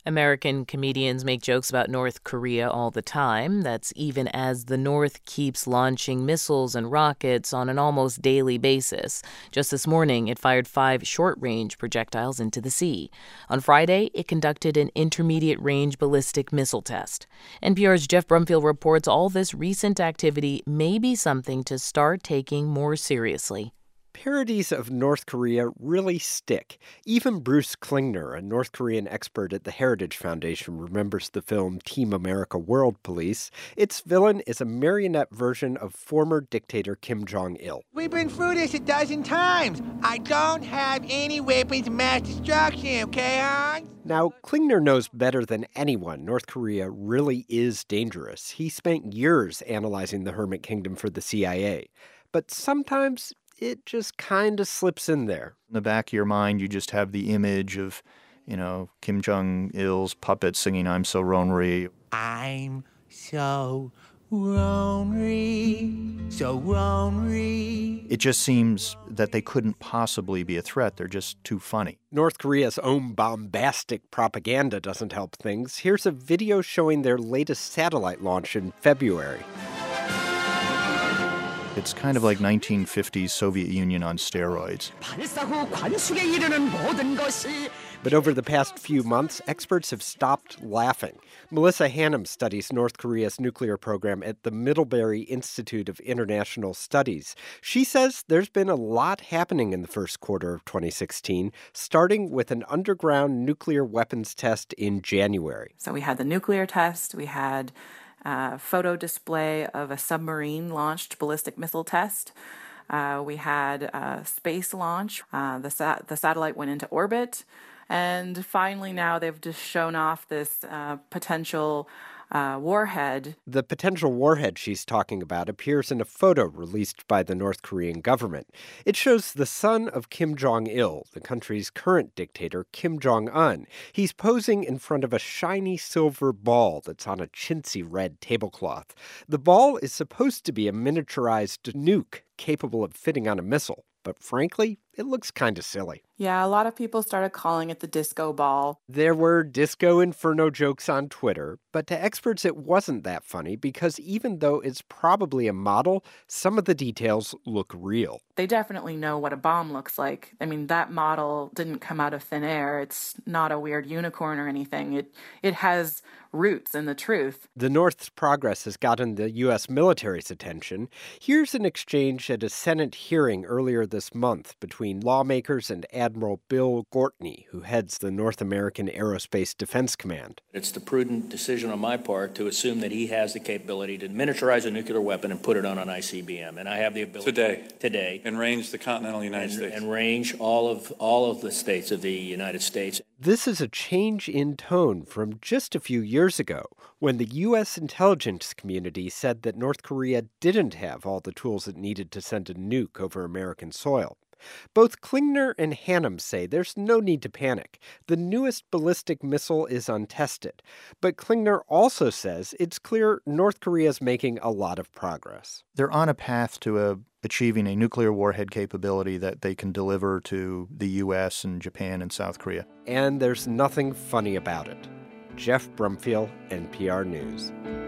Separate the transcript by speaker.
Speaker 1: American comedians make jokes about North Korea all the time. That's even as the North keeps launching missiles and rockets on an almost daily basis. Just this morning, it fired 5 short-range projectiles into the sea. On Friday, it conducted an intermediate-range ballistic missile test. NPR's Jeff Brumfield reports all this recent activity may be something to start taking more seriously.
Speaker 2: Parodies of North Korea really stick. Even Bruce Klingner, a North Korean expert at the Heritage Foundation, remembers the film Team America World Police. Its villain is a marionette version of former dictator Kim Jong-il.
Speaker 3: We've been through this 12 times. I don't have any weapons of mass destruction, okay, Hans?
Speaker 2: Now, Klingner knows better than anyone North Korea really is dangerous. He spent years analyzing the Hermit Kingdom for the CIA. But sometimes it just kind of slips in there.
Speaker 4: In the back of your mind, you just have the image of, Kim Jong-il's puppet singing, "I'm so Ronri."
Speaker 3: I'm so Ronri, so Ronri.
Speaker 4: It just seems that they couldn't possibly be a threat. They're just too funny.
Speaker 2: North Korea's own bombastic propaganda doesn't help things. Here's a video showing their latest satellite launch in February.
Speaker 4: It's kind of like 1950s Soviet Union on steroids.
Speaker 2: But over the past few months, experts have stopped laughing. Melissa Hannum studies North Korea's nuclear program at the Middlebury Institute of International Studies. She says there's been a lot happening in the first quarter of 2016, starting with an underground nuclear weapons test in January.
Speaker 5: So we had the nuclear test, we had photo display of a submarine-launched ballistic missile test. We had a space launch. The satellite went into orbit. And finally now they've just shown off this potential warhead.
Speaker 2: The potential warhead she's talking about appears in a photo released by the North Korean government. It shows the son of Kim Jong-il, the country's current dictator, Kim Jong-un. He's posing in front of a shiny silver ball that's on a chintzy red tablecloth. The ball is supposed to be a miniaturized nuke capable of fitting on a missile. But frankly, it looks kind of silly.
Speaker 5: Yeah, a lot of people started calling it the disco ball.
Speaker 2: There were Disco Inferno jokes on Twitter, but to experts it wasn't that funny because even though it's probably a model, some of the details look real.
Speaker 5: They definitely know what a bomb looks like. I mean, that model didn't come out of thin air. It's not a weird unicorn or anything. It has roots in the truth.
Speaker 2: The North's progress has gotten the U.S. military's attention. Here's an exchange at a Senate hearing earlier this month between lawmakers and Admiral Bill Gortney, who heads the North American Aerospace Defense Command.
Speaker 6: It's the prudent decision on my part to assume that he has the capability to miniaturize a nuclear weapon and put it on an ICBM. And I have the ability today.
Speaker 7: And range the continental United States.
Speaker 6: And range all of the states of the United States.
Speaker 2: This is a change in tone from just a few years ago, when the U.S. intelligence community said that North Korea didn't have all the tools it needed to send a nuke over American soil. Both Klingner and Hannum say there's no need to panic. The newest ballistic missile is untested. But Klingner also says it's clear North Korea is making a lot of progress.
Speaker 4: They're on a path to achieving a nuclear warhead capability that they can deliver to the U.S. and Japan and South Korea.
Speaker 2: And there's nothing funny about it. Jeff Brumfield, NPR News.